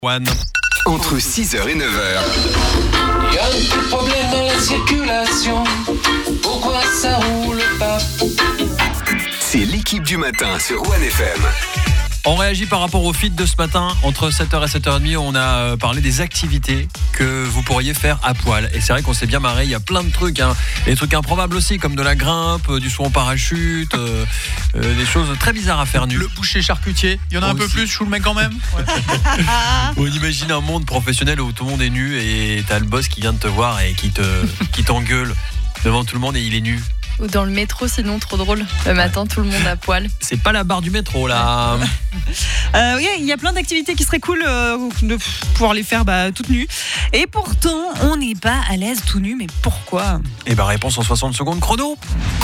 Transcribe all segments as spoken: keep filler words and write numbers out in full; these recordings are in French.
One. Entre six heures et neuf heures. Y a un petit problème dans la circulation. Pourquoi ça roule pas? C'est l'équipe du matin sur One F M. On réagit par rapport au feed de ce matin. Entre sept heures et sept heures trente, on a parlé des activités que vous pourriez faire à poil. Et c'est vrai qu'on s'est bien marré. Il y a plein de trucs, hein. Des trucs improbables aussi, comme de la grimpe, du saut en parachute, euh, euh, des choses très bizarres à faire nu. Le boucher charcutier, il y en a un Aussi. peu plus, je vous le mets quand même. Ouais. On imagine un monde professionnel où tout le monde est nu et t'as le boss qui vient de te voir et qui te qui t'engueule devant tout le monde et il est nu. Ou dans le métro, sinon trop drôle. Le matin, tout le monde à poil. C'est pas la barre du métro là. Euh, oui, il y a plein d'activités qui seraient cool euh, de pouvoir les faire bah, toutes nues. Et pourtant, on n'est pas à l'aise tout nu. Mais pourquoi ? Et bah réponse en soixante secondes chrono.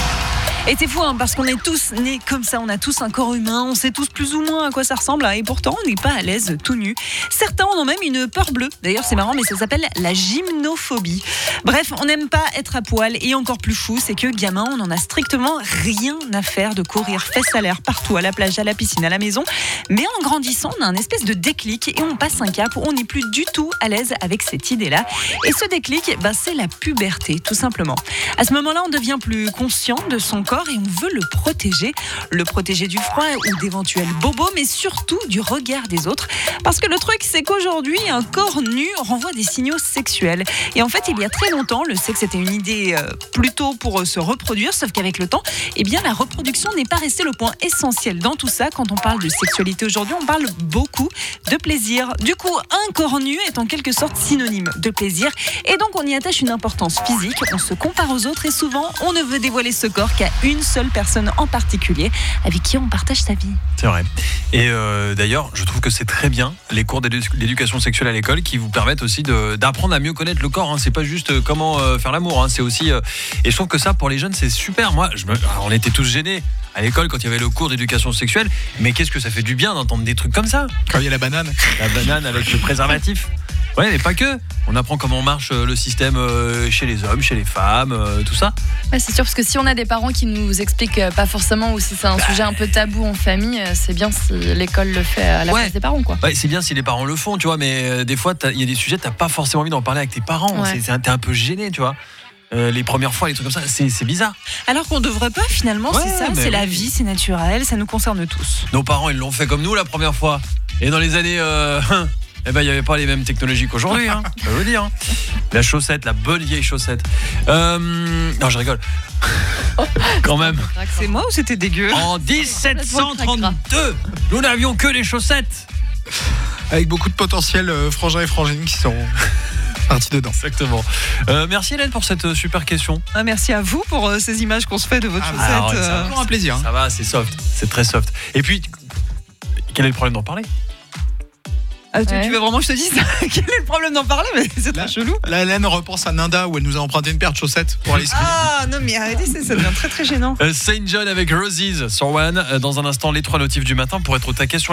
Et c'est fou, hein, parce qu'on est tous nés comme ça, on a tous un corps humain, on sait tous plus ou moins à quoi ça ressemble, et pourtant on n'est pas à l'aise tout nu. Certains en ont même une peur bleue. D'ailleurs, c'est marrant, mais ça s'appelle la gymnophobie. Bref, on n'aime pas être à poil, et encore plus fou, c'est que gamin, on n'en a strictement rien à faire de courir fesses à l'air partout, à la plage, à la piscine, à la maison. Mais en grandissant, on a un espèce de déclic, et on passe un cap où on n'est plus du tout à l'aise avec cette idée-là. Et ce déclic, bah, c'est la puberté, tout simplement. À ce moment-là, on devient plus conscient de son corps, et on veut le protéger, le protéger du froid ou d'éventuels bobos, mais surtout du regard des autres. Parce que le truc, c'est qu'aujourd'hui, un corps nu renvoie des signaux sexuels. Et en fait, il y a très longtemps, le sexe était une idée euh, plutôt pour euh, se reproduire, sauf qu'avec le temps, eh bien, la reproduction n'est pas restée le point essentiel dans tout ça. Quand on parle de sexualité aujourd'hui, on parle beaucoup de plaisir. Du coup, un corps nu est en quelque sorte synonyme de plaisir. Et donc, on y attache une importance physique. On se compare aux autres et souvent, on ne veut dévoiler ce corps qu'à une seule personne en particulier avec qui on partage sa vie. C'est vrai. Et euh, d'ailleurs, je trouve que c'est très bien les cours d'édu- d'éducation sexuelle à l'école qui vous permettent aussi de, d'apprendre à mieux connaître le corps. Hein. C'est pas juste euh, comment euh, faire l'amour. Hein. C'est aussi. Euh, et je trouve que ça, pour les jeunes, c'est super. Moi, je me, alors, on était tous gênés à l'école quand il y avait le cours d'éducation sexuelle. Mais qu'est-ce que ça fait du bien d'entendre des trucs comme ça? Quand il y a la banane. La banane avec le préservatif. Ouais, mais pas que. On apprend comment marche le système chez les hommes, chez les femmes, tout ça. Ouais, c'est sûr, parce que si on a des parents qui nous expliquent pas forcément, ou si c'est un bah... sujet un peu tabou en famille, c'est bien si l'école le fait à la ouais. place des parents, quoi. Ouais, c'est bien si les parents le font, tu vois, mais des fois, il y a des sujets, t'as pas forcément envie d'en parler avec tes parents. Ouais. C'est, c'est, t'es un peu gêné, tu vois. Euh, les premières fois, les trucs comme ça, c'est, c'est bizarre. Alors qu'on devrait pas, finalement, ouais, c'est ça, c'est oui. La vie, c'est naturel, ça nous concerne tous. Nos parents, ils l'ont fait comme nous la première fois. Et dans les années... Euh, Eh ben, il n'y avait pas les mêmes technologies qu'aujourd'hui, hein, je peux vous dire. Hein. La chaussette, la bonne vieille chaussette. Euh... Non, je rigole. Quand même. C'est moi ou c'était dégueu? En dix-sept cent trente-deux, nous n'avions que les chaussettes. Avec beaucoup de potentiel euh, frangins et frangines qui sont partis dedans. Exactement. Euh, merci Hélène pour cette super question. Ah, merci à vous pour euh, ces images qu'on se fait de votre ah, chaussette. Alors, c'est euh... toujours un plaisir. Hein. Ça va, c'est soft. C'est très soft. Et puis, quel est le problème d'en parler? Ah, tu, ouais. tu veux vraiment que je te dise Quel est le problème d'en parler? Mais c'est très chelou. Là, Hélène repense à Ninda où elle nous a emprunté une paire de chaussettes pour aller skier. Ah non mais arrêtez, ça devient très très gênant. euh, Saint John avec Roses sur One. Dans un instant, les trois notifs du matin pour être au taquet sur